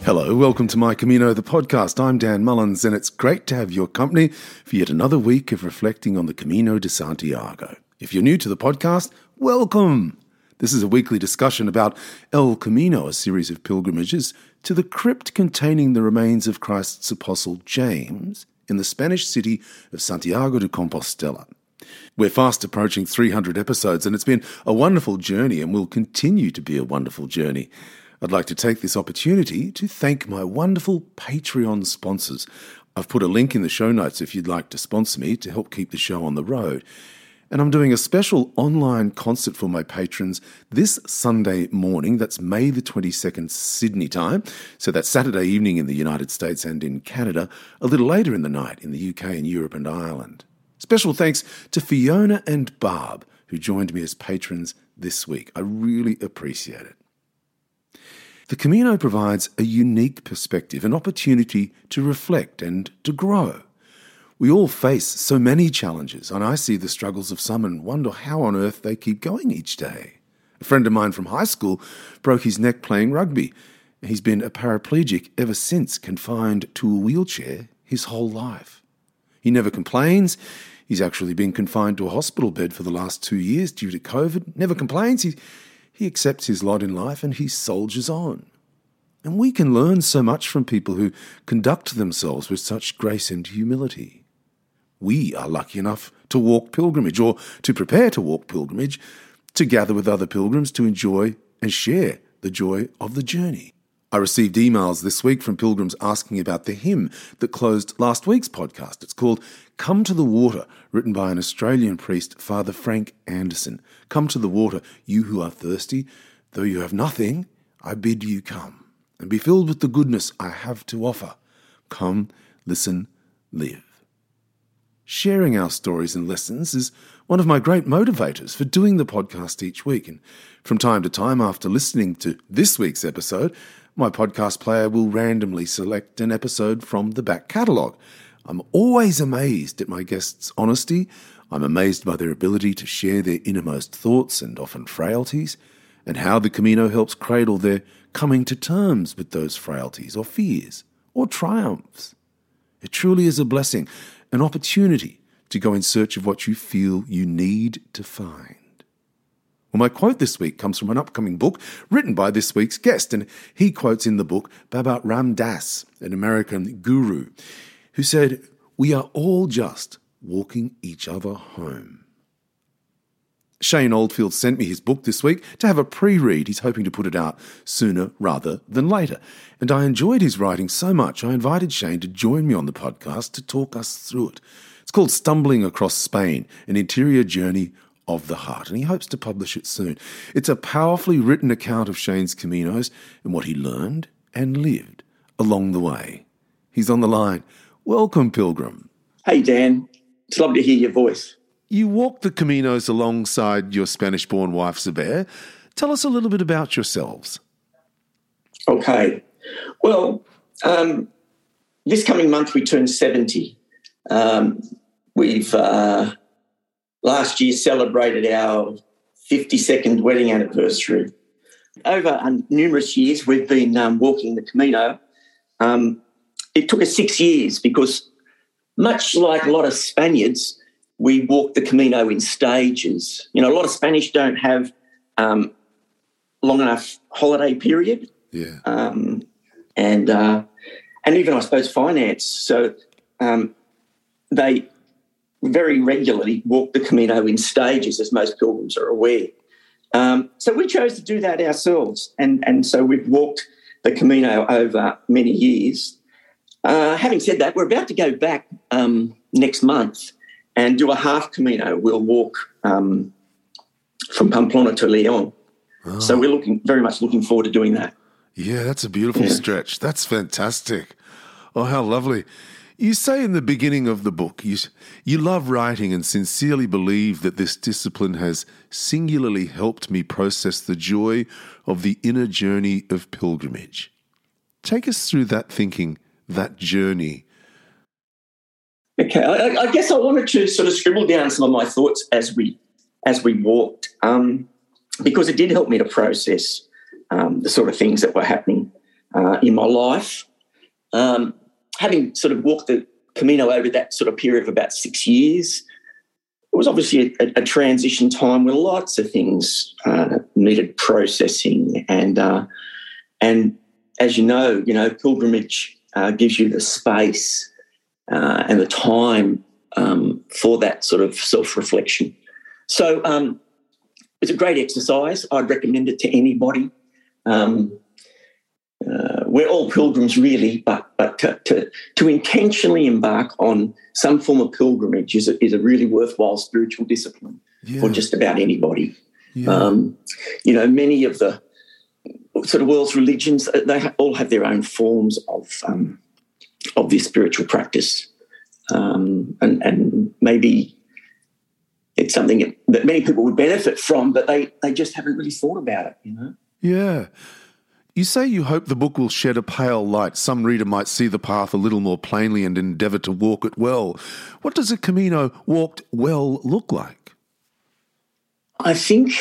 Hello, welcome to My Camino, the podcast. I'm Dan Mullins, and it's great to have your company for yet another week of reflecting on the Camino de Santiago. If you're new to the podcast, welcome. This is a weekly discussion about El Camino, a series of pilgrimages to the crypt containing the remains of Christ's apostle James in the Spanish city of Santiago de Compostela. We're fast approaching 300 episodes, and it's been a wonderful journey and will continue to be a wonderful journey. I'd like to take this opportunity to thank my wonderful Patreon sponsors. I've put a link in the show notes if you'd like to sponsor me to help keep the show on the road. And I'm doing a special online concert for my patrons this Sunday morning. That's May the 22nd, Sydney time. So that's Saturday evening in the United States and in Canada, a little later in the night in the UK and Europe and Ireland. Special thanks to Fiona and Barb, who joined me as patrons this week. I really appreciate it. The Camino provides a unique perspective, an opportunity to reflect and to grow. We all face so many challenges, and I see the struggles of some and wonder how on earth they keep going each day. A friend of mine from high school broke his neck playing rugby. He's been a paraplegic ever since, confined to a wheelchair his whole life. He never complains. He's actually been confined to a hospital bed for the last 2 years due to COVID. Never complains. He accepts his lot in life and he soldiers on. And we can learn so much from people who conduct themselves with such grace and humility. We are lucky enough to walk pilgrimage, or to prepare to walk pilgrimage, to gather with other pilgrims to enjoy and share the joy of the journey. I received emails this week from pilgrims asking about the hymn that closed last week's podcast. It's called Come to the Water, written by an Australian priest, Father Frank Anderson. Come to the water, you who are thirsty. Though you have nothing, I bid you come, and be filled with the goodness I have to offer. Come, listen, live. Sharing our stories and lessons is one of my great motivators for doing the podcast each week. And from time to time, after listening to this week's episode, my podcast player will randomly select an episode from the back catalogue. I'm always amazed at my guests' honesty. I'm amazed by their ability to share their innermost thoughts and often frailties, and how the Camino helps cradle their coming to terms with those frailties or fears or triumphs. It truly is a blessing, an opportunity to go in search of what you feel you need to find. Well, my quote this week comes from an upcoming book written by this week's guest, and he quotes in the book Baba Ram Dass, an American guru, who said, "We are all just walking each other home." Shane Oldfield sent me his book this week to have a pre-read. He's hoping to put it out sooner rather than later. And I enjoyed his writing so much, I invited Shane to join me on the podcast to talk us through it. It's called Stumbling Across Spain, an interior journey of the heart, and he hopes to publish it soon. It's a powerfully written account of Shane's Caminos and what he learned and lived along the way. He's on the line. Welcome, Pilgrim. Hey, Dan. It's lovely to hear your voice. You walked the Caminos alongside your Spanish-born wife, Zubair. Tell us a little bit about yourselves. Okay. Well, this coming month we turn 70. We've last year celebrated our 52nd wedding anniversary. Over numerous years we've been walking the Camino. It took us 6 years because, much like a lot of Spaniards, we walk the Camino in stages. You know, a lot of Spanish don't have long enough holiday period. Yeah. And even, I suppose, finance. So they very regularly walk the Camino in stages, as most pilgrims are aware. So we chose to do that ourselves. And so we've walked the Camino over many years. Having said that, we're about to go back next month and do a half Camino. We'll walk from Pamplona to Leon. Oh. So we're very much looking forward to doing that. Yeah, that's a beautiful stretch. That's fantastic. Oh, how lovely. You say in the beginning of the book, you love writing and sincerely believe that this discipline has singularly helped me process the joy of the inner journey of pilgrimage. Take us through that thinking, that journey. Okay, I guess I wanted to sort of scribble down some of my thoughts as we walked, because it did help me to process the sort of things that were happening in my life. Having sort of walked the Camino over that sort of period of about 6 years, it was obviously a transition time where lots of things needed processing, and as you know, pilgrimage gives you the space and the time for that sort of self-reflection. So it's a great exercise. I'd recommend it to anybody. We're all pilgrims, really, but to intentionally embark on some form of pilgrimage is a really worthwhile spiritual discipline for just about anybody. Yeah. Many of the sort of world's religions, they all have their own forms of this spiritual practice, and maybe it's something that many people would benefit from, but they just haven't really thought about it. Yeah. You say you hope the book will shed a pale light. Some reader might see the path a little more plainly and endeavour to walk it well. What does a Camino walked well look like? I think,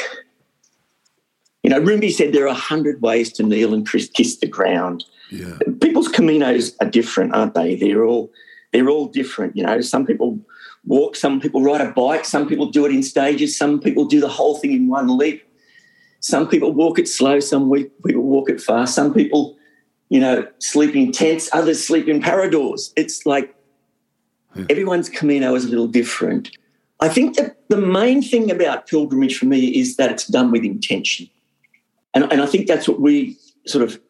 Rumi said there are 100 ways to kneel and kiss the ground. Yeah. People's Caminos are different, aren't they? They're all different. Some people walk, some people ride a bike, some people do it in stages, some people do the whole thing in one leap. Some people walk it slow, some people walk it fast. Some people, sleep in tents, others sleep in paradors. It's like everyone's Camino is a little different. I think that the main thing about pilgrimage for me is that it's done with intention. And I think that's what we sort of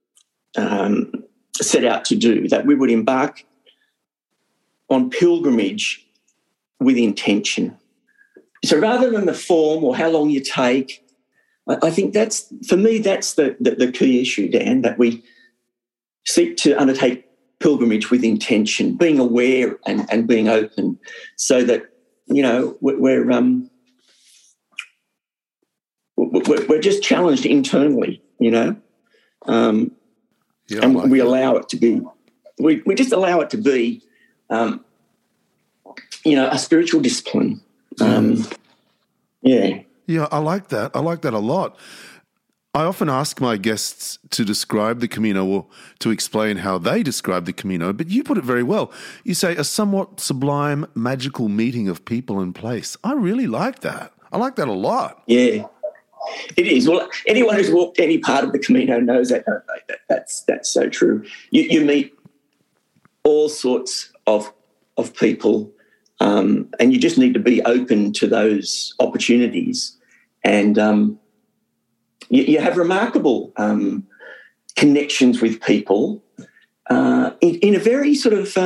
set out to do, that we would embark on pilgrimage with intention. So rather than the form or how long you take, I think that's the key issue, Dan, that we seek to undertake pilgrimage with intention, being aware and being open, so that, we're just challenged internally, and we allow it to be, we just allow it to be, a spiritual discipline. Yeah, I like that. I like that a lot. I often ask my guests to describe the Camino or to explain how they describe the Camino, but you put it very well. You say a somewhat sublime, magical meeting of people and place. I really like that. I like that a lot. Yeah, it is. Well, anyone who's walked any part of the Camino knows that, don't they? That's so true. You meet all sorts of people, and you just need to be open to those opportunities. And you have remarkable connections with people in a very sort of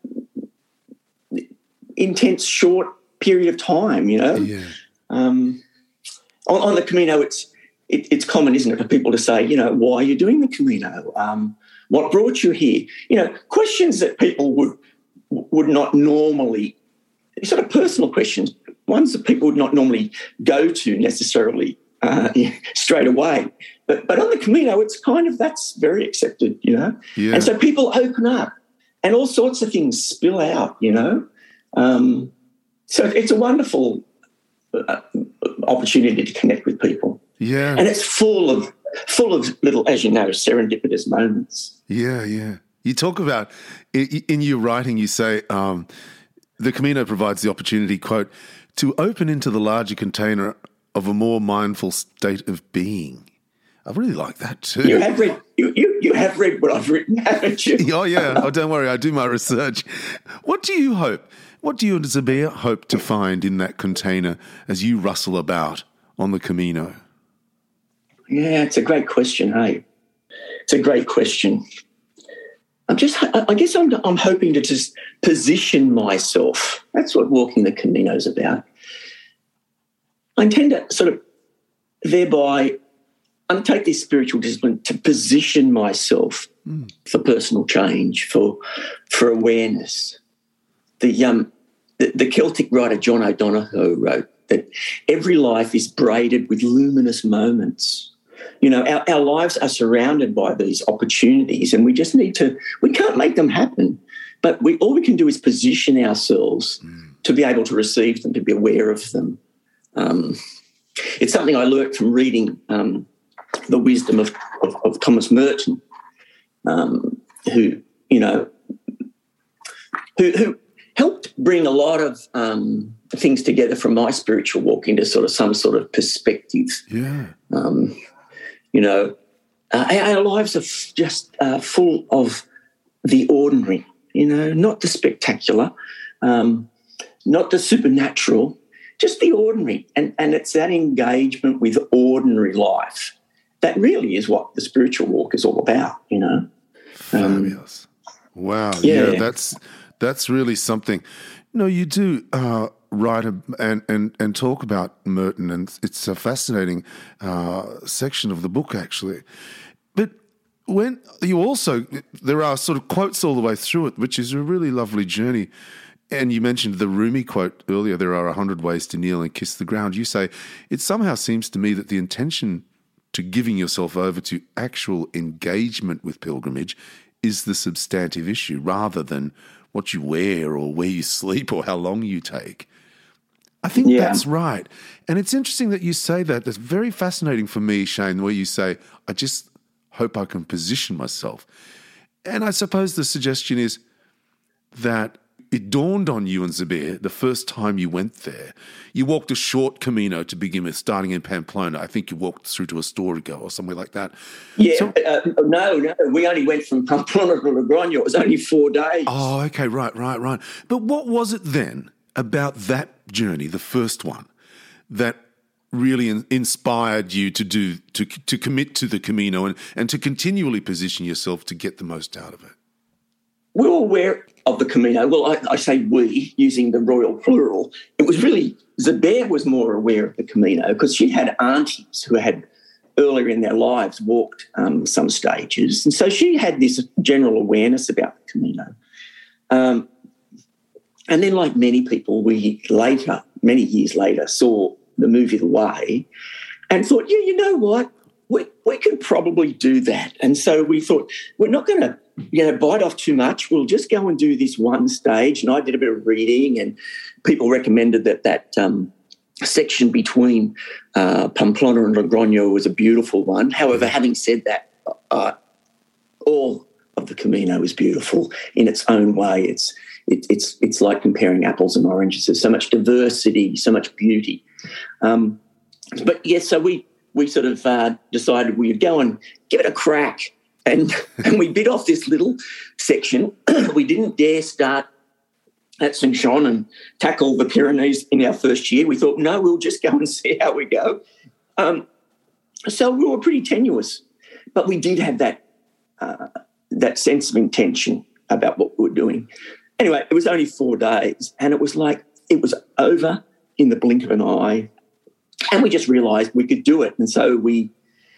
intense, short period of time, Yeah. On the Camino, it's common, isn't it, for people to say, why are you doing the Camino? What brought you here? Questions that people would not normally, sort of personal questions, ones that people would not normally go to necessarily straight away. But on the Camino, it's kind of, that's very accepted, Yeah. And so people open up and all sorts of things spill out, So it's a wonderful opportunity to connect with people. Yeah. And it's full of little, as you know, serendipitous moments. Yeah, yeah. You talk about, in your writing, you say, the Camino provides the opportunity, quote, to open into the larger container of a more mindful state of being. I really like that too. You have read what I've written, haven't you? Oh, yeah. Oh, don't worry. I do my research. What do you and Zabea hope to find in that container as you rustle about on the Camino? Yeah, it's a great question, hey? It's a great question. I guess I'm hoping to just position myself. That's what walking the Camino is about. I intend to sort of thereby undertake this spiritual discipline to position myself for personal change, for awareness. The Celtic writer John O'Donoghue wrote that every life is braided with luminous moments. Our lives are surrounded by these opportunities, and we just we can't make them happen, but all we can do is position ourselves to be able to receive them, to be aware of them. It's something I learnt from reading The Wisdom of Thomas Merton, who helped bring a lot of things together from my spiritual walk into sort of some sort of perspective. Yeah. Our lives are just full of the ordinary, not the spectacular, not the supernatural, just the ordinary. And it's that engagement with ordinary life that really is what the spiritual walk is all about, Fabulous. Wow. Yeah, that's really something. You do write and talk about Merton, and it's a fascinating section of the book, actually. But when you also, there are sort of quotes all the way through it, which is a really lovely journey. And you mentioned the Rumi quote earlier, there are 100 ways to kneel and kiss the ground. You say, it somehow seems to me that the intention to giving yourself over to actual engagement with pilgrimage is the substantive issue rather than what you wear or where you sleep or how long you take. I think that's right. And it's interesting that you say that. It's very fascinating for me, Shane, where you say, I just hope I can position myself. And I suppose the suggestion is that it dawned on you and Zubair the first time you went there. You walked a short Camino to begin with, starting in Pamplona. I think you walked through to Astorga or somewhere like that. Yeah, no. We only went from Pamplona to Logroño. It was only 4 days. Oh, okay, right. But what was it then about that journey, the first one, that really inspired you to commit to the Camino and to continually position yourself to get the most out of it? We were aware of the Camino. Well, I say we, using the royal plural. It was really, Zubair was more aware of the Camino because she had aunties who had earlier in their lives walked some stages. And so she had this general awareness about the Camino. And then, like many people, we later, many years later, saw the movie The Way and thought, yeah, you know what? We could probably do that. And so we thought, we're not going to bite off too much. We'll just go and do this one stage. And I did a bit of reading, and people recommended that section between Pamplona and Logroño was a beautiful one. However, having said that, all of the Camino is beautiful in its own way. It's like comparing apples and oranges. There's so much diversity, so much beauty. But yes, so we sort of decided we'd go and give it a crack. And we bit off this little section. We didn't dare start at St. Jean and tackle the Pyrenees in our first year. We thought, no, we'll just go and see how we go. So we were pretty tenuous, but we did have that sense of intention about what we were doing. Anyway, it was only 4 days, and it was like it was over in the blink of an eye, and we just realised we could do it. And so we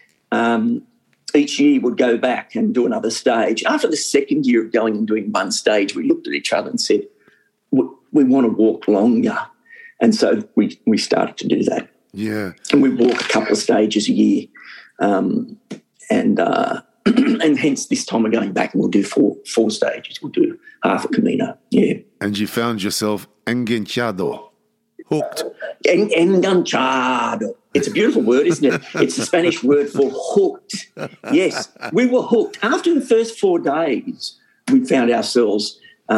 each year would go back and do another stage. After the second year of going and doing one stage, we looked at each other and said, we want to walk longer. And so we started to do that. Yeah. And we walk a couple of stages a year. And hence this time we're going back and we'll do four stages. We'll do half a Camino. Yeah. And you found yourself enganchado, hooked. Enganchado. It's a beautiful word, isn't it? It's the Spanish word for hooked. Yes, we were hooked. After the first 4 days, we found ourselves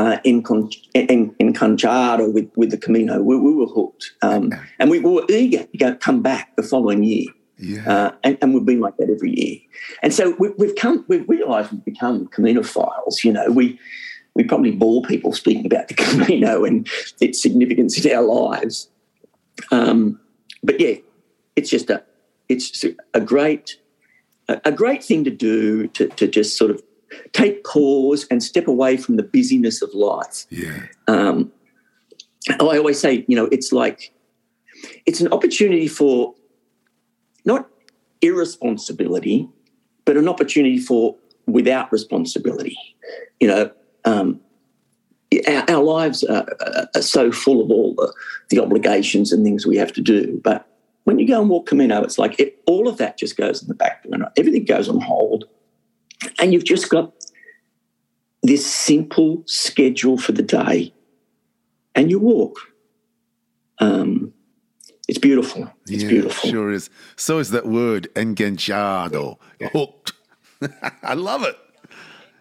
enganchado with the Camino. We were hooked. And we were eager to come back the following year. Yeah. And we've been like that every year. And so we've realised we've become Caminophiles. We probably bore people speaking about the Camino and its significance in our lives. But yeah, it's a great thing to do to just sort of take pause and step away from the busyness of life. Yeah. I always say, it's an opportunity for not irresponsibility, but an opportunity for without responsibility. Our lives are so full of all the obligations and things we have to do. But when you go and walk Camino, it's like all of that just goes in the back burner. Everything goes on hold. And you've just got this simple schedule for the day and you walk. It's beautiful. It's beautiful. Sure is. So is that word, enganchado, hooked. I love it.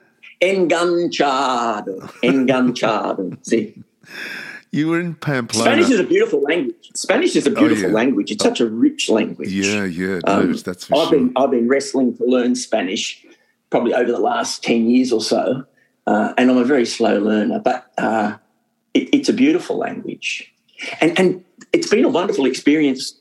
Enganchado. See? You were in Pamplona. Spanish is a beautiful language. Language. It's such a rich language. Yeah, no, that's for sure. I've been wrestling to learn Spanish probably over the last 10 years or so, and I'm a very slow learner, but it's a beautiful language. And it's been a wonderful experience,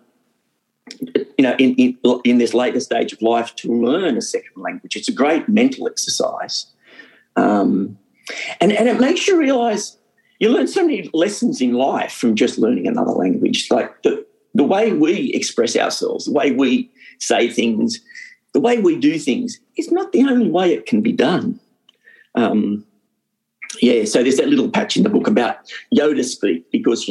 in this later stage of life to learn a second language. It's a great mental exercise. And it makes you realise you learn so many lessons in life from just learning another language, like the way we express ourselves, the way we say things, the way we do things is not the only way it can be done. So there's that little patch in the book about Yoda speak because,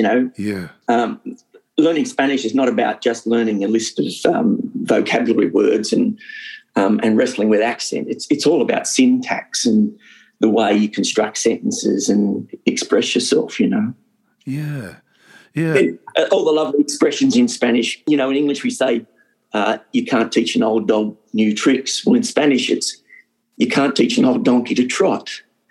learning Spanish is not about just learning a list of vocabulary words and wrestling with accent. It's all about syntax and the way you construct sentences and express yourself, Yeah. And, all the lovely expressions in Spanish. In English we say you can't teach an old dog new tricks. Well, in Spanish it's you can't teach an old donkey to trot.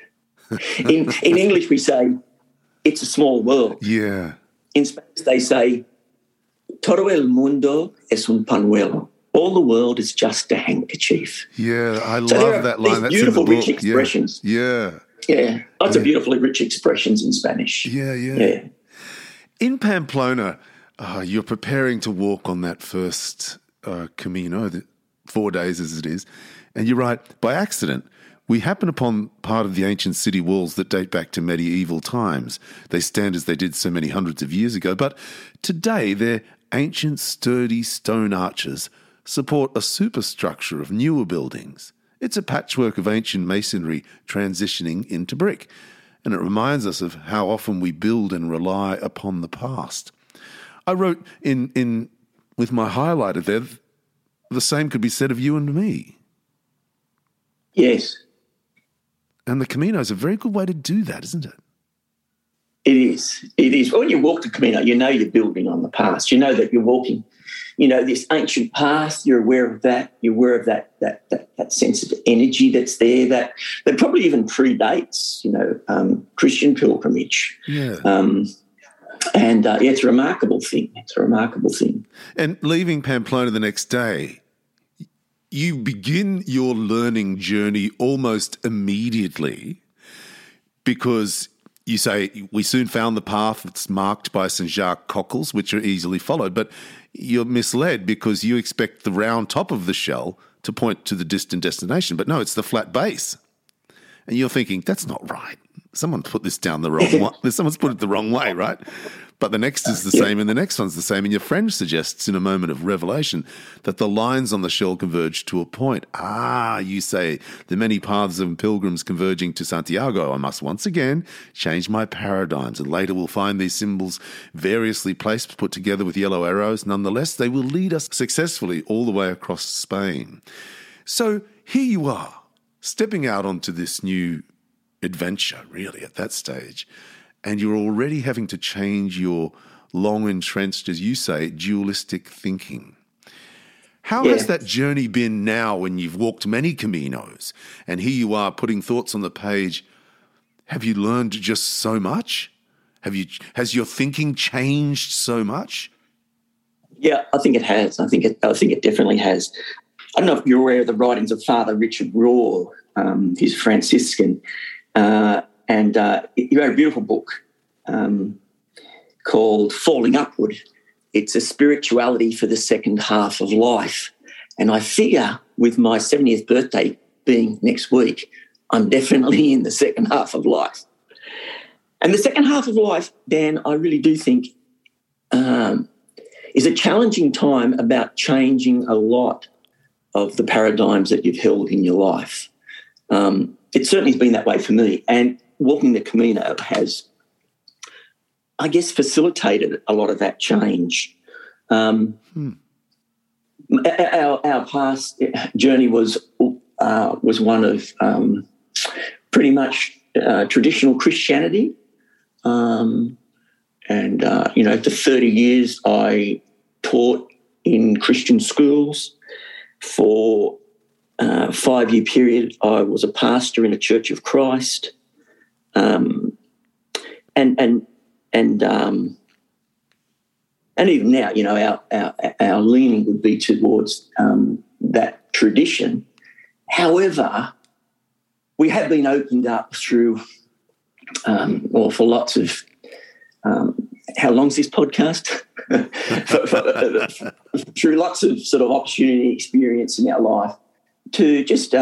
In English we say it's a small world. Yeah. In Spanish they say todo el mundo es un pañuelo. All the world is just a handkerchief. Yeah, I love that line. That's beautiful, in the book. rich expressions. Yeah. Lots of beautifully rich expressions in Spanish. Yeah. In Pamplona, you're preparing to walk on that first Camino, 4 days as it is, and you write, by accident, we happen upon part of the ancient city walls that date back to medieval times. They stand as they did so many hundreds of years ago, but today they're ancient, sturdy stone arches support a superstructure of newer buildings. It's a patchwork of ancient masonry transitioning into brick, and it reminds us of how often we build and rely upon the past. I wrote in with my highlighter there, the same could be said of you and me. Yes. And the Camino is a very good way to do that, isn't it? It is. It is. When you walk the Camino, you know you're building on the past. You know that you're walking, this ancient past. You're aware of that. You're aware of that sense of energy that's there that probably even predates, Christian pilgrimage. Yeah. It's a remarkable thing. And leaving Pamplona the next day, you begin your learning journey almost immediately because you say, we soon found the path that's marked by St. Jacques cockles, which are easily followed, but you're misled because you expect the round top of the shell to point to the distant destination. But no, it's the flat base. And you're thinking, that's not right. Someone put this down the wrong way. Someone's put it the wrong way, right? But the next is the same and the next one's the same. And your friend suggests in a moment of revelation that the lines on the shell converge to a point. You say, the many paths of pilgrims converging to Santiago. I must once again change my paradigms. And later we'll find these symbols variously placed, put together with yellow arrows. Nonetheless, they will lead us successfully all the way across Spain. So here you are, stepping out onto this new adventure, really, at that stage. And you're already having to change your long entrenched, as you say, dualistic thinking. How has that journey been now when you've walked many Caminos and here you are putting thoughts on the page? Have you learned just so much? Has your thinking changed so much? Yeah, I think it has. I think it definitely has. I don't know if you're aware of the writings of Father Richard Rohr. He's Franciscan. And he wrote a beautiful book called Falling Upward. It's a spirituality for the second half of life. And I figure with my 70th birthday being next week, I'm definitely in the second half of life. And the second half of life, Dan, I really do think is a challenging time about changing a lot of the paradigms that you've held in your life. It certainly has been that way for me. And walking the Camino has, I guess, facilitated a lot of that change. Our past journey was one of pretty much traditional Christianity. For 30 years I taught in Christian schools. For 5-year period, I was a pastor in a Church of Christ, and even now, you know, our leaning would be towards that tradition. However, we have been opened up through, for lots of. How long's this podcast? Through lots of sort of opportunity, experience in our life, to just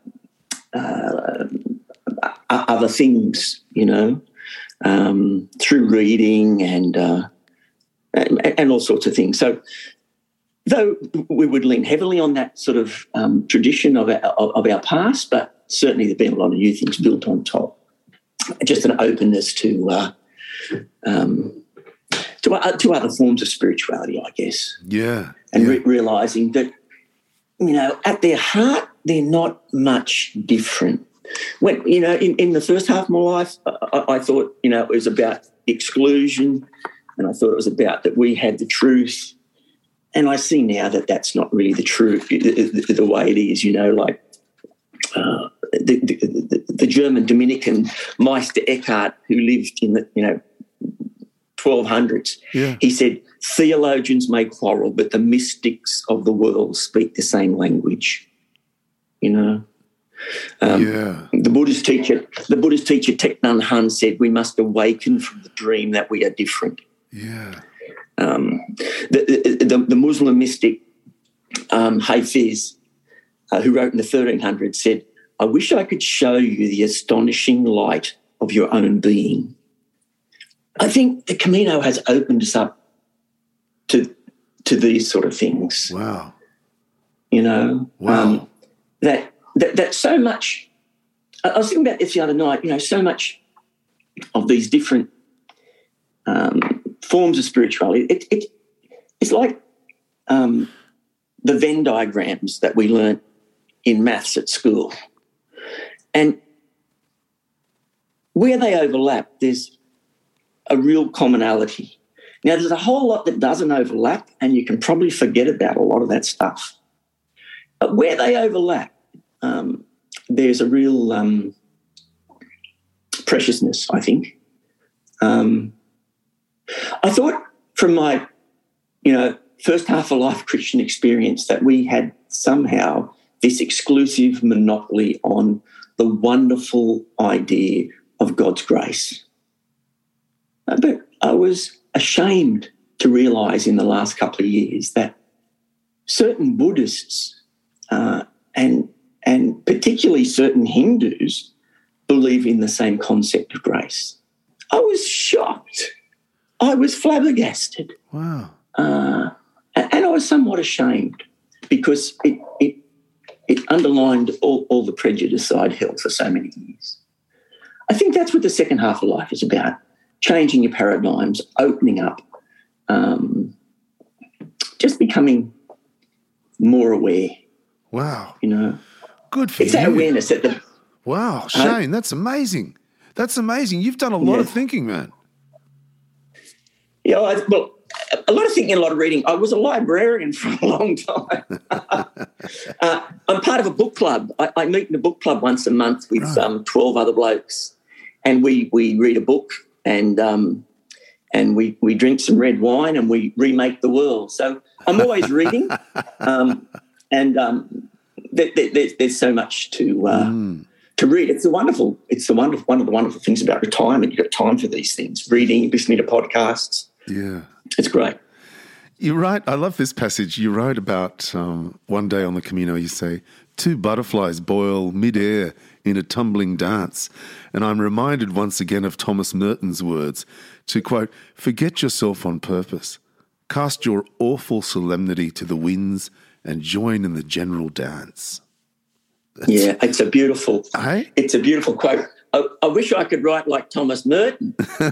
other things, you know, through reading and all sorts of things. So, though we would lean heavily on that sort of tradition of our past, but certainly there've been a lot of new things built on top. Just an openness to other forms of spirituality, I guess. Yeah. And realising that, you know, at their heart, they're not much different. When, you know, in the first half of my life, I thought, you know, it was about exclusion, and I thought it was about that we had the truth. And I see now that that's not really the truth, the way it is, you know, like the German Dominican Meister Eckhart, who lived in the, you know, 1200s. Yeah. He said, theologians may quarrel, but the mystics of the world speak the same language. You know, the Buddhist teacher Thich Nhat Hanh said, we must awaken from the dream that we are different. Yeah. The Muslim mystic Hafiz, who wrote in the 1300s, said, I wish I could show you the astonishing light of your own being. I think the Camino has opened us up to these sort of things. Wow. You know, wow. That so much. I was thinking about this the other night. You know, so much of these different forms of spirituality. It's like the Venn diagrams that we learnt in maths at school, and where they overlap, there's a real commonality. Now, there's a whole lot that doesn't overlap, and you can probably forget about a lot of that stuff. But where they overlap, there's a real preciousness, I think. I thought from my, you know, first half of life Christian experience that we had somehow this exclusive monopoly on the wonderful idea of God's grace. But I was ashamed to realise in the last couple of years that certain Buddhists and particularly certain Hindus believe in the same concept of grace. I was shocked. I was flabbergasted. Wow. And I was somewhat ashamed because it underlined all the prejudice I'd held for so many years. I think that's what the second half of life is about, changing your paradigms, opening up, just becoming more aware. Wow. You know. Good for you. It's that awareness that the... Wow, Shane, that's amazing. That's amazing. You've done a lot of thinking, man. Yeah, well, a lot of thinking, a lot of reading. I was a librarian for a long time. I'm part of a book club. I meet in a book club once a month with 12 other blokes, and we read a book and we drink some red wine and we remake the world. So I'm always reading, there's so much to read. It's one of the wonderful things about retirement. You've got time for these things, reading, listening to podcasts. Yeah. It's great. You write, I love this passage. You write about one day on the Camino, you say, 2 butterflies boil mid-air in a tumbling dance. And I'm reminded once again of Thomas Merton's words to, quote, forget yourself on purpose, cast your awful solemnity to the winds and join in the general dance. Yeah, it's a beautiful quote. I wish I could write like Thomas Merton.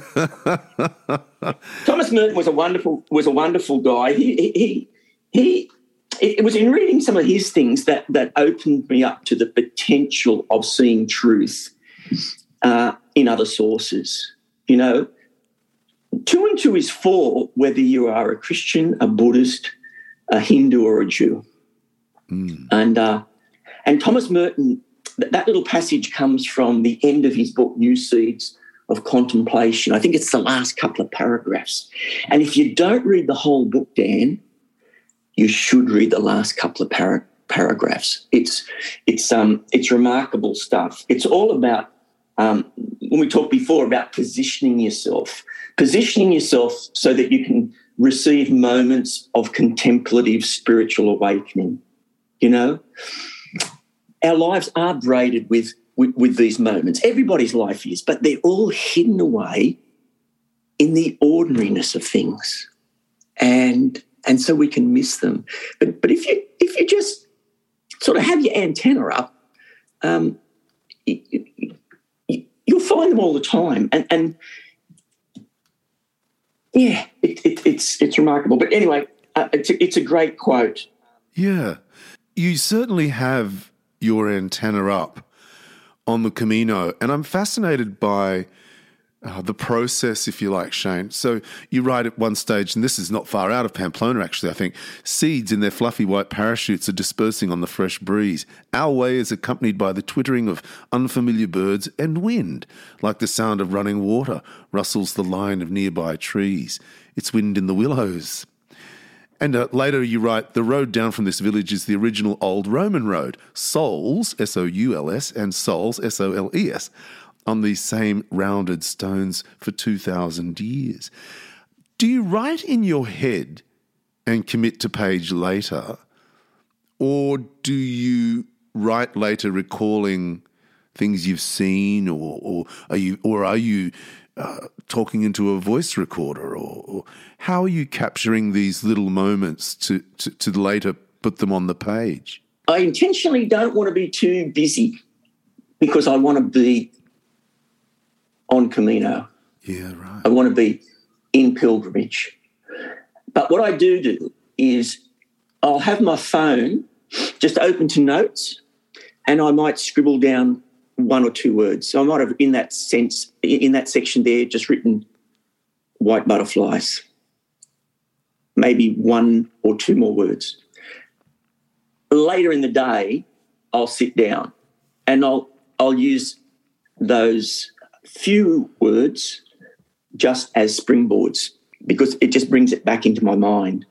Thomas Merton was a wonderful guy. It was in reading some of his things that opened me up to the potential of seeing truth in other sources. You know, 2 and 2 is 4, whether you are a Christian, a Buddhist, a Hindu, or a Jew. And Thomas Merton, that little passage comes from the end of his book, New Seeds of Contemplation. I think it's the last couple of paragraphs. And if you don't read the whole book, Dan, you should read the last couple of paragraphs. It's remarkable stuff. It's all about, when we talked before about positioning yourself so that you can receive moments of contemplative spiritual awakening. You know, our lives are braided with these moments. Everybody's life is, but they're all hidden away in the ordinariness of things, and so we can miss them. But if you just sort of have your antenna up, you'll find them all the time, and yeah, it's remarkable. But anyway, it's a great quote. Yeah, you certainly have your antenna up on the Camino, and I'm fascinated by the process, if you like, Shane. So you write at one stage, and this is not far out of Pamplona, actually, I think, seeds in their fluffy white parachutes are dispersing on the fresh breeze. Our way is accompanied by the twittering of unfamiliar birds, and wind, like the sound of running water, rustles the line of nearby trees. It's wind in the willows. And later you write, the road down from this village is the original old Roman road, Souls, S-O-U-L-S, and Soles, S-O-L-E-S, on these same rounded stones for 2,000 years. Do you write in your head and commit to page later, or do you write later recalling things you've seen, or are you talking into a voice recorder, or how are you capturing these little moments to later put them on the page? I intentionally don't want to be too busy because I want to be on Camino. Yeah, right. I want to be in pilgrimage. But what I do is I'll have my phone just open to notes, and I might scribble down one or two words. So I might have, in that section there, just written white butterflies, maybe one or two more words. Later in the day, I'll sit down and I'll use those few words just as springboards because it just brings it back into my mind.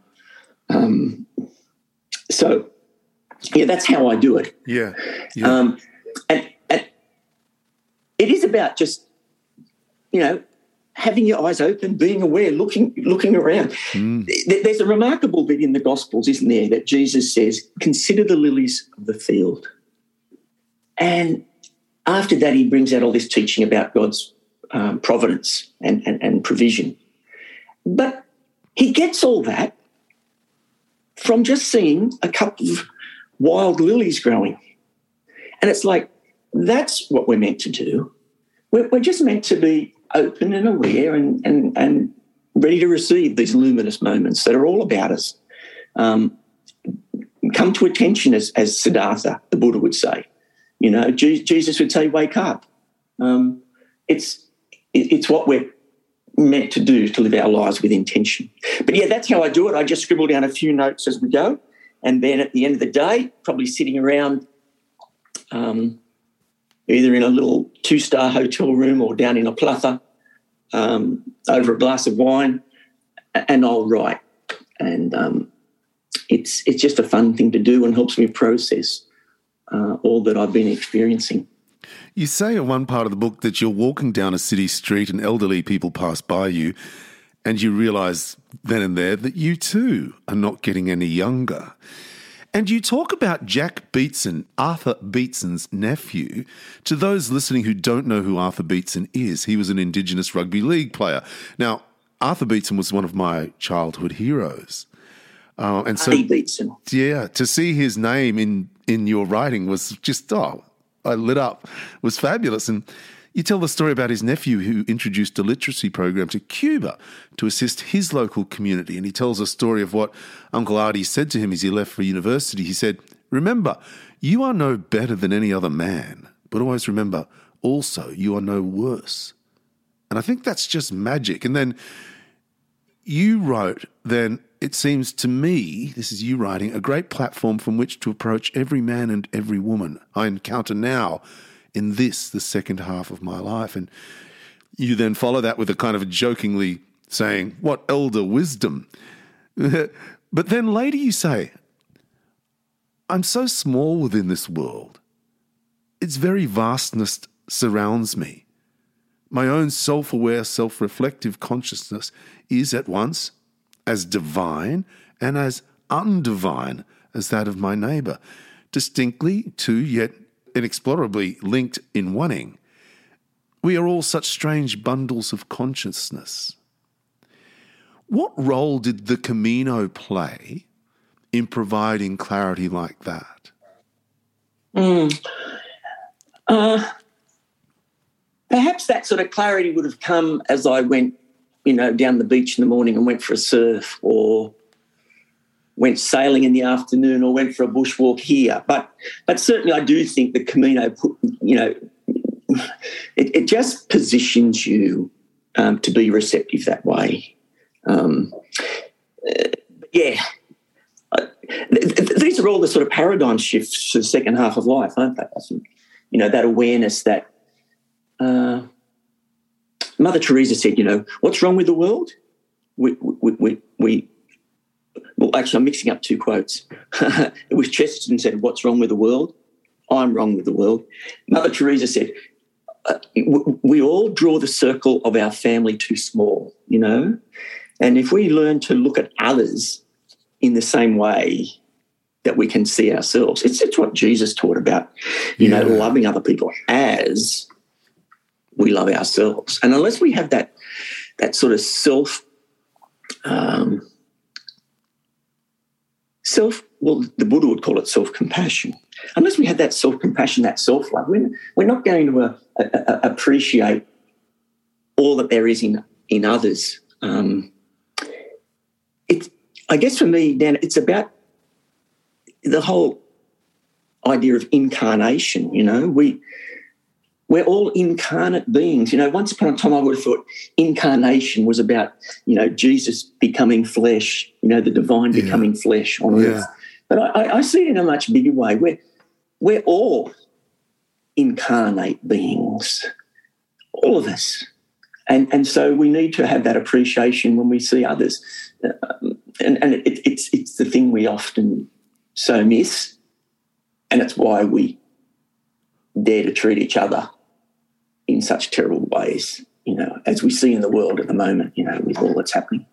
So, yeah, that's how I do it. Yeah. And it is about just, having your eyes open, being aware, looking around. There's a remarkable bit in the Gospels, isn't there, that Jesus says, consider the lilies of the field. And after that, he brings out all this teaching about God's providence and provision. But he gets all that from just seeing a couple of wild lilies growing. And it's like, that's what we're meant to do. We're just meant to be open and aware and ready to receive these luminous moments that are all about us. Come to attention, as Siddhartha, the Buddha, would say. Jesus would say, wake up. It's what we're meant to do, to live our lives with intention. But, yeah, that's how I do it. I just scribble down a few notes as we go, and then at the end of the day, probably sitting around either in a little 2-star hotel room or down in a plaza over a glass of wine, and I'll write. And it's just a fun thing to do and helps me process all that I've been experiencing. You say in one part of the book that you're walking down a city street and elderly people pass by you, and you realise then and there that you too are not getting any younger. And you talk about Jack Beatson, Arthur Beatson's nephew. To those listening who don't know who Arthur Beatson is, he was an Indigenous rugby league player. Now, Arthur Beatson was one of my childhood heroes. And so, Beatson. Yeah, to see his name in your writing was just, I lit up. It was fabulous. And you tell the story about his nephew who introduced a literacy program to Cuba to assist his local community. And he tells a story of what Uncle Artie said to him as he left for university. He said, remember, you are no better than any other man, but always remember, also, you are no worse. And I think that's just magic. And then you wrote then, it seems to me, this is you writing, a great platform from which to approach every man and every woman I encounter now in this, the second half of my life. And you then follow that with a kind of jokingly saying, what elder wisdom. But then later you say, I'm so small within this world. Its very vastness surrounds me. My own self-aware, self-reflective consciousness is at once as divine and as undivine as that of my neighbour, distinctly, too, yet inexplorably linked in oneing. We are all such strange bundles of consciousness. What role did the Camino play in providing clarity like that? Perhaps that sort of clarity would have come as I went, down the beach in the morning and went for a surf, or went sailing in the afternoon, or went for a bushwalk here. But certainly I do think the Camino, it just positions you to be receptive that way. These are all the sort of paradigm shifts to the second half of life, aren't they? I think, that awareness that Mother Teresa said, what's wrong with the world? Well, actually, I'm mixing up two quotes. It was Chesterton said, what's wrong with the world? I'm wrong with the world. Mother Teresa said, we all draw the circle of our family too small, and if we learn to look at others in the same way that we can see ourselves, it's what Jesus taught about, loving other people as we love ourselves. And unless we have that sort of well, the Buddha would call it self-compassion. Unless we have that self-compassion, that self-love, we're not going to appreciate all that there is in others. I guess for me, Dan, it's about the whole idea of incarnation. We're all incarnate beings. Once upon a time I would have thought incarnation was about, Jesus becoming flesh, the divine becoming flesh on earth. But I see it in a much bigger way. We're all incarnate beings, all of us. And so we need to have that appreciation when we see others. And it's the thing we often so miss, and it's why we dare to treat each other in such terrible ways, as we see in the world at the moment, with all that's happening.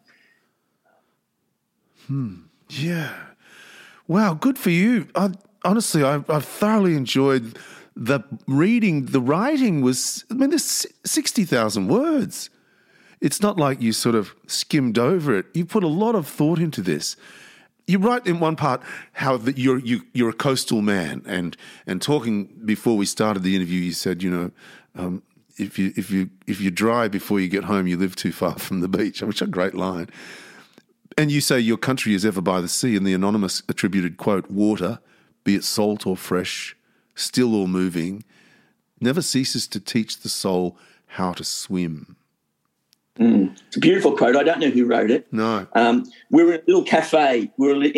Yeah. Wow, good for you. Honestly, I've thoroughly enjoyed the reading. The writing was, there's 60,000 words. It's not like you sort of skimmed over it. You put a lot of thought into this. You write in one part how that you're a coastal man, and talking before we started the interview, you said, if you dry before you get home, you live too far from the beach, which is a great line. And you say your country is ever by the sea, and the anonymous attributed quote, water, be it salt or fresh, still or moving, never ceases to teach the soul how to swim. It's a beautiful quote. I don't know who wrote it. No. We were in a little cafe.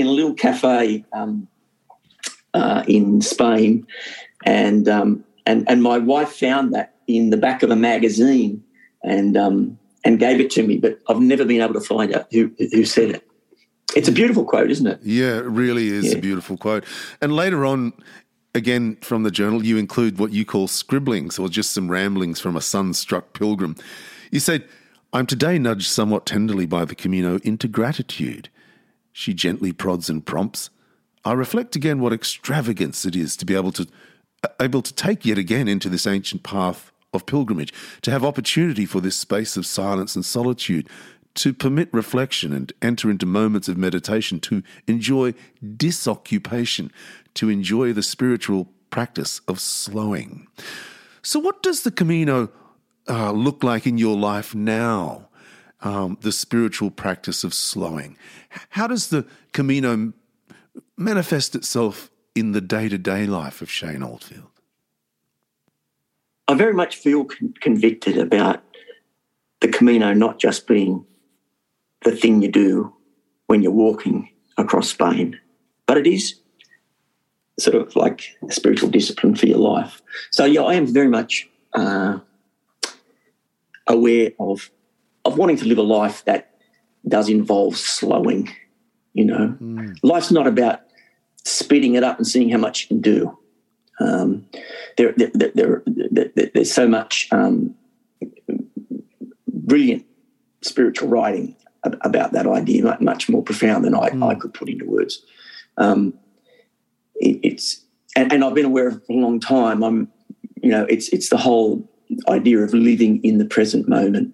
In Spain, and my wife found that in the back of a magazine and gave it to me. But I've never been able to find out who said it. It's a beautiful quote, isn't it? Yeah, it really is a beautiful quote. And later on, again from the journal, you include what you call scribblings, or just some ramblings from a sun-struck pilgrim. You said, I'm today nudged somewhat tenderly by the Camino into gratitude. She gently prods and prompts. I reflect again what extravagance it is to be able to take yet again into this ancient path of pilgrimage, to have opportunity for this space of silence and solitude, to permit reflection and enter into moments of meditation, to enjoy disoccupation, to enjoy the spiritual practice of slowing. So what does the Camino look like in your life now, the spiritual practice of slowing? How does the Camino manifest itself in the day-to-day life of Shane Oldfield? I very much feel convicted about the Camino not just being the thing you do when you're walking across Spain. But it is sort of like a spiritual discipline for your life. So, yeah, I am very much aware of wanting to live a life that does involve slowing, you know. Life's not about speeding it up and seeing how much you can do. There's so much brilliant spiritual writing about that idea, much more profound than I could put into words. It's and I've been aware of it for a long time. It's the whole idea of living in the present moment.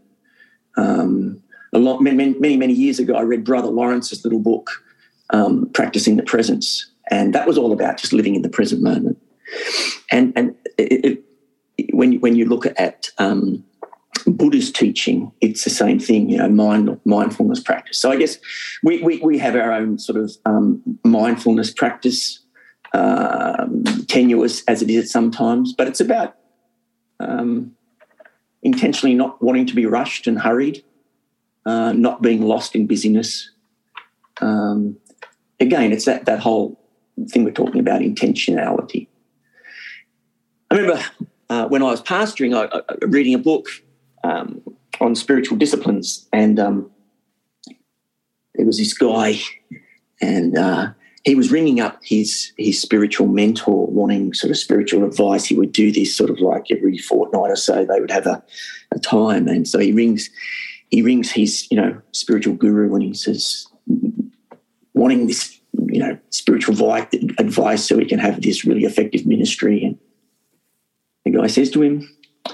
Many years ago, I read Brother Lawrence's little book, Practicing the Presence, and that was all about just living in the present moment. And when you look at Buddha's teaching, it's the same thing, you know, mindfulness practice. So I guess we have our own sort of mindfulness practice, tenuous as it is sometimes, but it's about intentionally not wanting to be rushed and hurried, not being lost in busyness. Again, it's that whole thing we're talking about, intentionality. I remember when I was pastoring, I reading a book on spiritual disciplines, and there was this guy, and he was ringing up his spiritual mentor, wanting sort of spiritual advice. He would do this sort of like every fortnight or so. They would have a time, and so he rings his, you know, spiritual guru, and he says, wanting this, you know, spiritual advice so he can have this really effective ministry. And the guy says to him,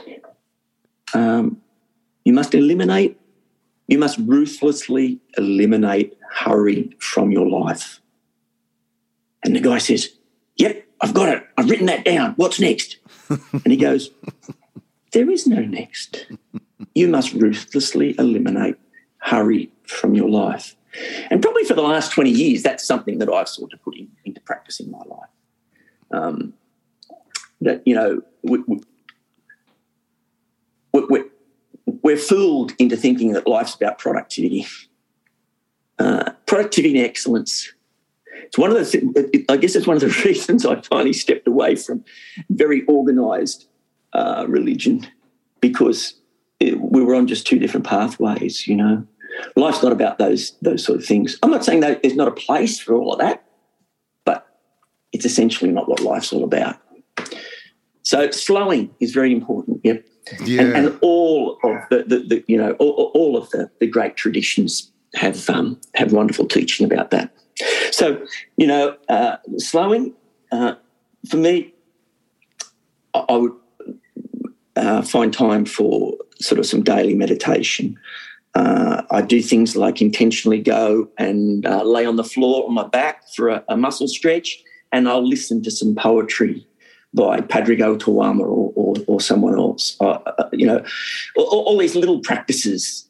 you must ruthlessly eliminate hurry from your life. And the guy says, yep, I've got it. I've written that down. What's next? And he goes, there is no next. You must ruthlessly eliminate hurry from your life. And probably for the last 20 years, that's something that I've sort of put into practice in my life. That, you know, we're fooled into thinking that life's about productivity. Productivity and excellence. It's one of the. I guess it's one of the reasons I finally stepped away from very organised religion, because we were on just two different pathways. You know, life's not about those sort of things. I'm not saying that there's not a place for all of that, but it's essentially not what life's all about. So slowing is very important. Yep. Yeah. And all of the you know, all of the great traditions have wonderful teaching about that. So, you know, slowing, for me, I would find time for sort of some daily meditation. I do things like intentionally go and lay on the floor on my back for a muscle stretch, and I'll listen to some poetry by Padraig Tuama or someone else. You know, all these little practices,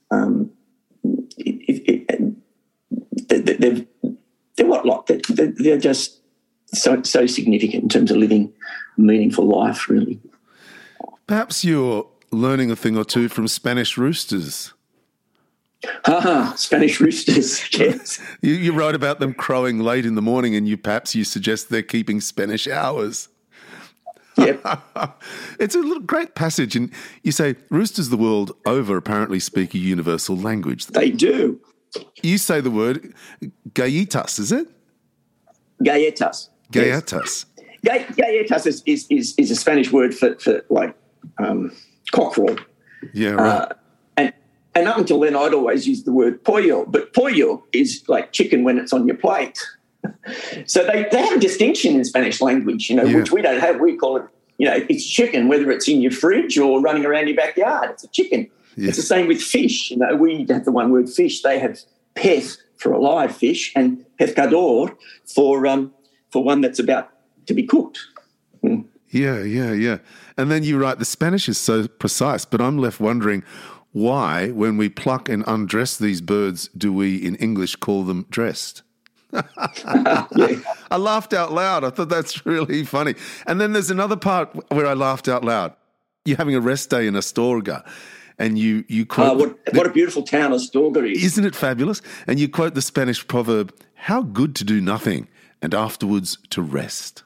they're just so significant in terms of living a meaningful life, really. Perhaps you're learning a thing or two from Spanish roosters. Spanish roosters, yes. You wrote about them crowing late in the morning, and you suggest they're keeping Spanish hours. Yep. It's a little great passage, and you say roosters the world over apparently speak a universal language. They do. You say the word galletas, is it? Galletas. Galletas. Yes. Galletas is a Spanish word for like cockerel. Yeah, right. And up until then, I'd always used the word pollo, but pollo is like chicken when it's on your plate. So they have a distinction in Spanish language, you know, which we don't have. We call it, you know, it's chicken, whether it's in your fridge or running around your backyard. It's a chicken. Yeah. It's the same with fish. You know, we have the one word fish. They have pez for a live fish and pescador for one that's about to be cooked. Mm. Yeah. And then you write, the Spanish is so precise, but I'm left wondering why, when we pluck and undress these birds, do we in English call them dressed? I laughed out loud. I thought that's really funny. And then there's another part where I laughed out loud. You're having a rest day in Astorga, And you quote... what a beautiful town Astorga is. Isn't it fabulous? And you quote the Spanish proverb, how good to do nothing and afterwards to rest.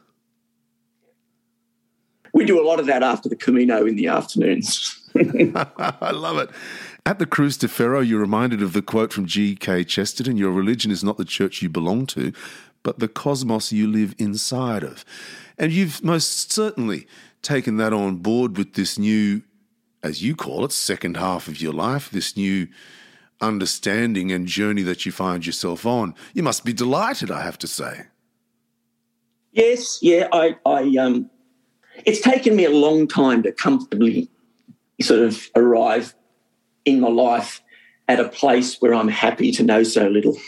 We do a lot of that after the Camino in the afternoons. I love it. At the Cruz de Ferro, you're reminded of the quote from G.K. Chesterton, your religion is not the church you belong to, but the cosmos you live inside of. And you've most certainly taken that on board with this new, as you call it, second half of your life, this new understanding and journey that you find yourself on. You must be delighted, I have to say. Yes, yeah. It's taken me a long time to comfortably sort of arrive in my life at a place where I'm happy to know so little.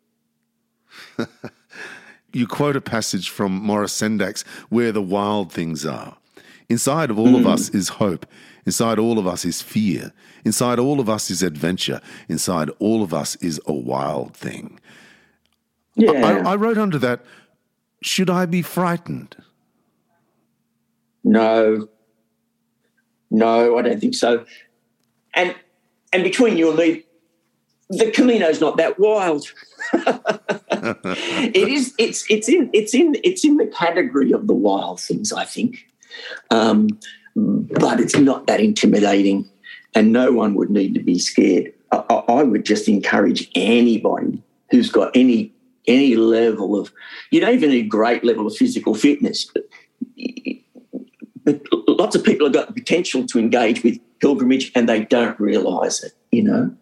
You quote a passage from Maurice Sendak's Where the Wild Things Are. Inside of all of us is hope. Inside all of us is fear. Inside all of us is adventure. Inside all of us is a wild thing. Yeah. I wrote under that, should I be frightened? No, I don't think so. And between you and me, the Camino's not that wild. It is. It's in the category of the wild things, I think. But it's not that intimidating, and no one would need to be scared. I would just encourage anybody who's got any level of, you don't even need a great level of physical fitness, but lots of people have got the potential to engage with pilgrimage and they don't realise it, you know.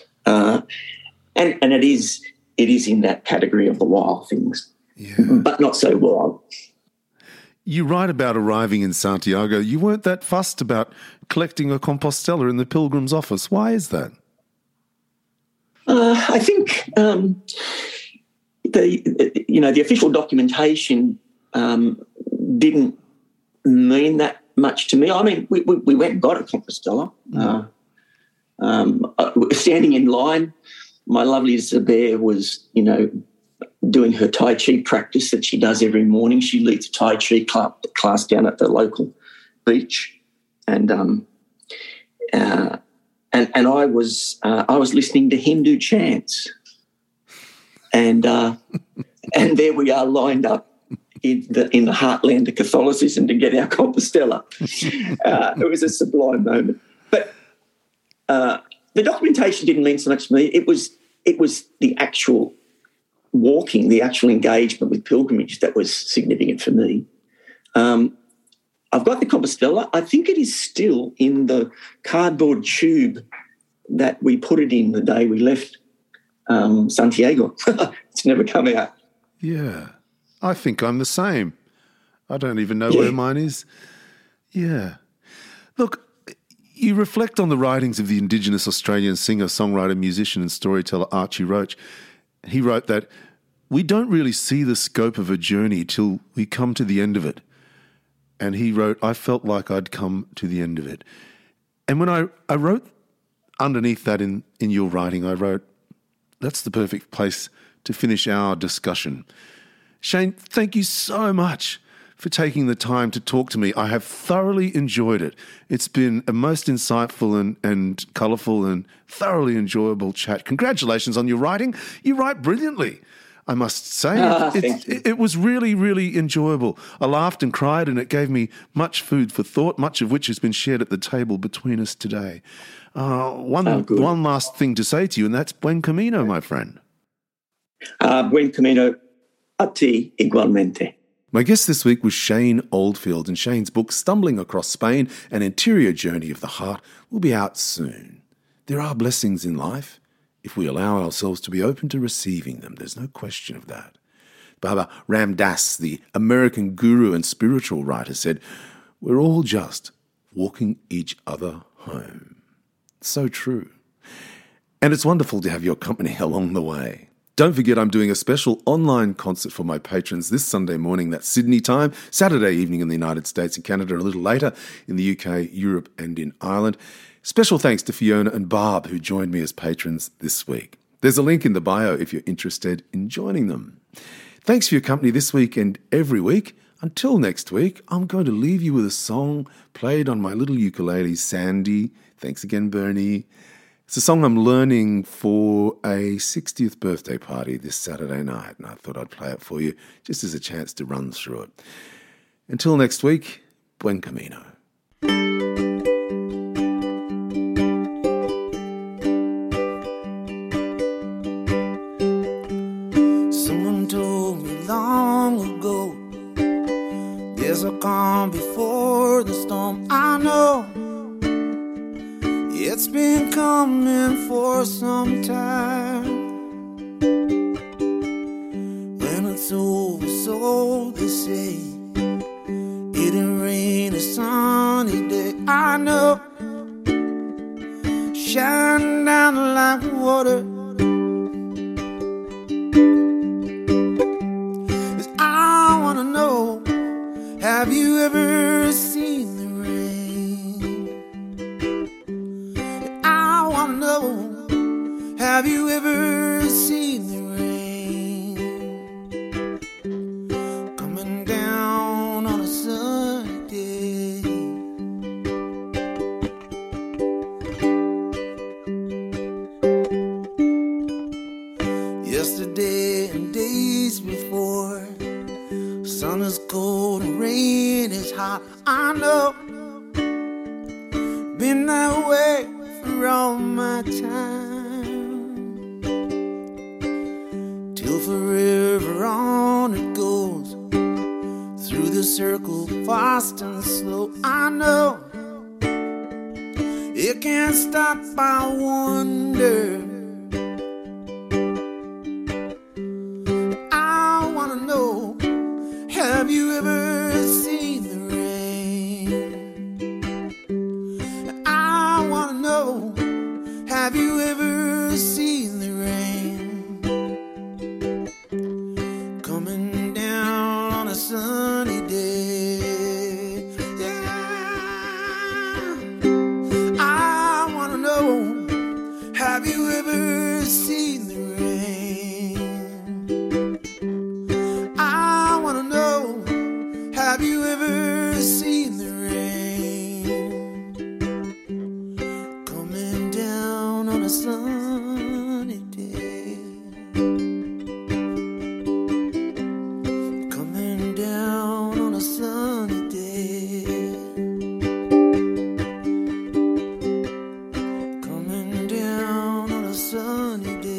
And it is in that category of the wild things, but not so wild. You write about arriving in Santiago. You weren't that fussed about collecting a Compostela in the pilgrim's office. Why is that? I think the official documentation didn't mean that much to me. I mean, we went and got a Compostela. Standing in line, my lovely Zubair was, doing her Tai Chi practice that she does every morning. She leads a Tai Chi class down at the local beach, and I was listening to Hindu chants, and there we are lined up in the heartland of Catholicism to get our Compostela. It was a sublime moment. But the documentation didn't mean so much to me. It was the actual walking, the actual engagement with pilgrimage that was significant for me. I've got the Compostela. I think it is still in the cardboard tube that we put it in the day we left Santiago. It's never come out. Yeah. I think I'm the same. I don't even know where mine is. Yeah. Look, you reflect on the writings of the Indigenous Australian singer, songwriter, musician and storyteller Archie Roach. He wrote that we don't really see the scope of a journey till we come to the end of it. And he wrote, I felt like I'd come to the end of it. And when I wrote underneath that in your writing, I wrote, that's the perfect place to finish our discussion. Shane, thank you so much for taking the time to talk to me. I have thoroughly enjoyed it. It's been a most insightful and colourful and thoroughly enjoyable chat. Congratulations on your writing. You write brilliantly, I must say. It was really, really enjoyable. I laughed and cried, and it gave me much food for thought, much of which has been shared at the table between us today. One last thing to say to you, and that's Buen Camino, my friend. Buen Camino a ti igualmente. My guest this week was Shane Oldfield, and Shane's book, Stumbling Across Spain, An Interior Journey of the Heart, will be out soon. There are blessings in life if we allow ourselves to be open to receiving them. There's no question of that. Baba Ram Dass, the American guru and spiritual writer, said, we're all just walking each other home. So true. And it's wonderful to have your company along the way. Don't forget I'm doing a special online concert for my patrons this Sunday morning. That's Sydney time, Saturday evening in the United States and Canada, a little later in the UK, Europe and in Ireland. Special thanks to Fiona and Barb who joined me as patrons this week. There's a link in the bio if you're interested in joining them. Thanks for your company this week and every week. Until next week, I'm going to leave you with a song played on my little ukulele, Sandy. Thanks again, Bernie. It's a song I'm learning for a 60th birthday party this Saturday night, and I thought I'd play it for you just as a chance to run through it. Until next week, buen camino. Someone told me long ago, there's a calm before the storm. I know it's been coming for some time. When it's over, so they say, it'll rain a sunny day. I know, shine down like water. 'Cause I wanna know, have you ever seen the rain? I wanna know, have you ever seen the rain? Coming down on a sunny day. Yesterday and days before, sun is cold and rain is hot. I know, been that way for all my time. Till forever on it goes, through the circle fast and slow. I know, it can't stop, I wonder. I wanna know, have you ever seen the rain? I wanna know, have you ever seen the rain? Coming down on a sunny day. Yeah. I wanna know, have you ever seen the rain? I wanna know, have you ever seen the rain? Coming down on a sunny day. Coming down on a sunny day. Coming down on a sunny day.